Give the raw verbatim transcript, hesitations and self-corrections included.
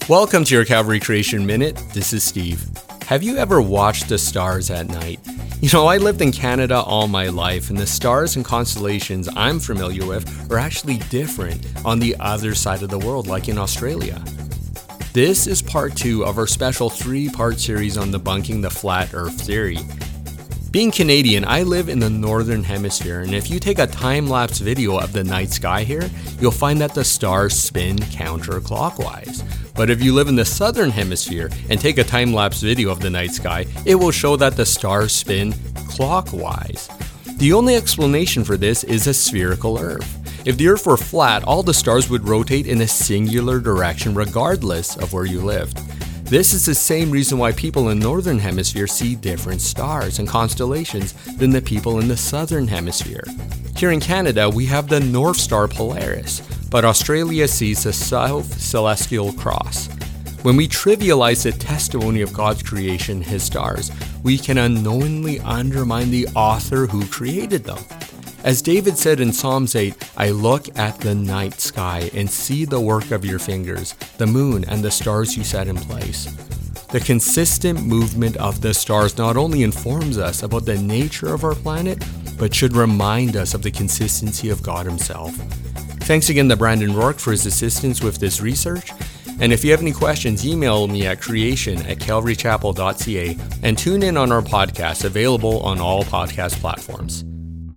Welcome to your Calvary Creation Minute. This is Steve. Have you ever watched the stars at night? You know, I lived in Canada all my life, and the stars and constellations I'm familiar with are actually different on the other side of the world, like in Australia. This is part two of our special three-part series on debunking the flat earth theory. Being Canadian, I live in the northern hemisphere, and if you take a time-lapse video of the night sky here, you'll find that the stars spin counterclockwise. But if you live in the southern hemisphere and take a time-lapse video of the night sky, it will show that the stars spin clockwise. The only explanation for this is a spherical Earth. If the Earth were flat, all the stars would rotate in a singular direction regardless of where you lived. This is the same reason why people in the northern hemisphere see different stars and constellations than the people in the southern hemisphere. Here in Canada, we have the North Star Polaris, but Australia sees the South Celestial Cross. When we trivialize the testimony of God's creation, His stars, we can unknowingly undermine the author who created them. As David said in Psalms eight, I look at the night sky and see the work of your fingers, the moon and the stars you set in place. The consistent movement of the stars not only informs us about the nature of our planet, but should remind us of the consistency of God Himself. Thanks again to Brandon Rourke for his assistance with this research. And if you have any questions, email me at creation at calvarychapel dot c a and tune in on our podcast available on all podcast platforms.